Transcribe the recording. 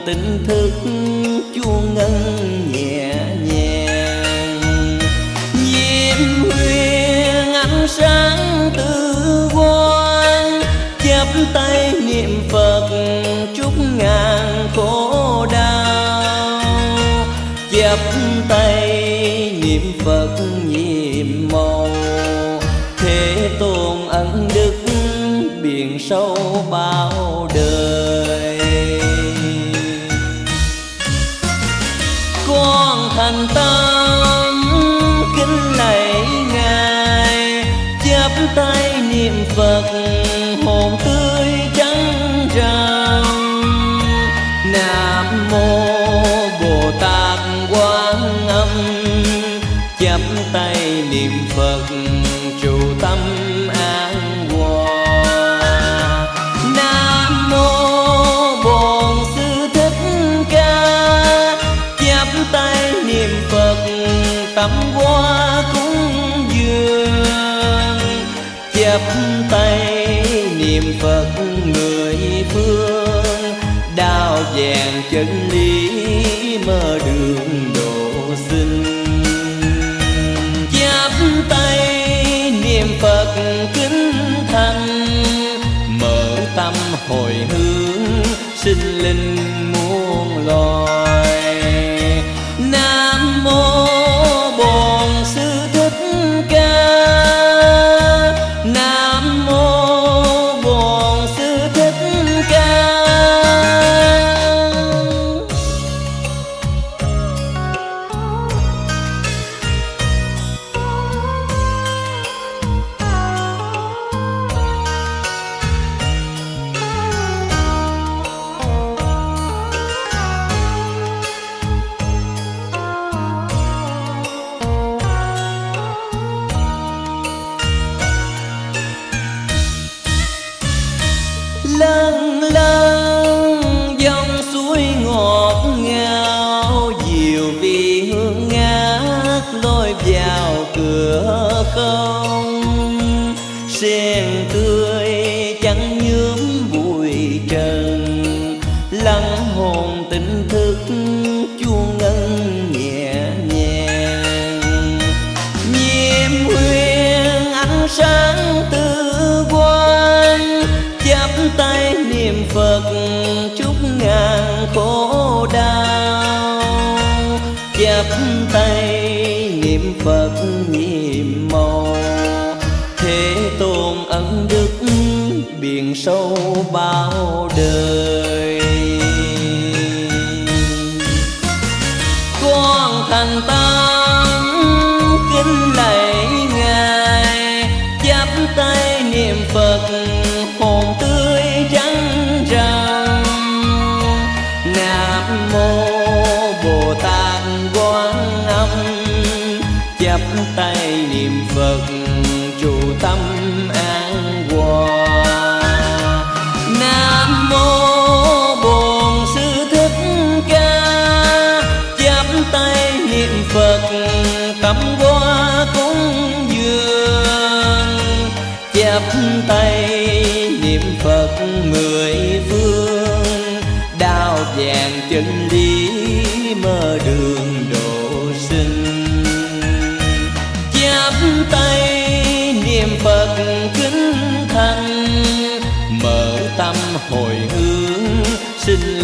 tỉnh thức chuông ngân nhẹ nhàng. Diêm huyền ánh sáng từ quan, chắp tay niệm Phật trút ngàn khổ đau. Chắp tay niệm Phật nhiệm màu, Thế Tôn ân đức biển sâu bao đời. Con thành tâm kính lạy Ngài, chắp tay niệm Phật hồn tươi trắng rằm. Nam mô Bồ Tát Quán Âm, chắp tay niệm Phật trụ tâm an hòa. Nam mô Bổn Sư Thích Ca, chắp tay niệm Phật tắm hoa cúng dường. Chắp tay niệm Phật người phương, đao vàng chân lý mở đường độ sinh. Chắp tay niệm Phật kính thành, mở tâm hồi hướng sinh linh muôn loài. Nam mô Bổn Sư Thích Ca, Nam mô Bổn Sư Thích Ca. Lân lân dòng suối ngọt ngào, diệu vị hương ngát lôi vào cửa không. Sen tươi chẳng nhuốm bụi trần, lắng hồn tỉnh thức chuông ngân nhẹ nhàng. Diêm huyền ánh sáng từ quan, chắp tay niệm Phật trút ngàn khổ đau. Chắp tay niệm Phật nhiệm màu, Thế Tôn ân đức biển sâu bao đời. Con thành tâm kính lạy Ngài, chắp tay niệm Phật hồn tươi trắng rằm. Nam mô Bồ Tát Quán Âm, chắp tay niệm Phật trụ tâm an hòa. Nam mô Bổn Sư Thích Ca, chắp tay niệm Phật tắm hoa cúng dường. Chắp tay niệm Phật mười phương, đao vàng chân lý mở đường độ sinh. Chắp tay niệm Phật kính thành, mở tâm hồi hướng sinh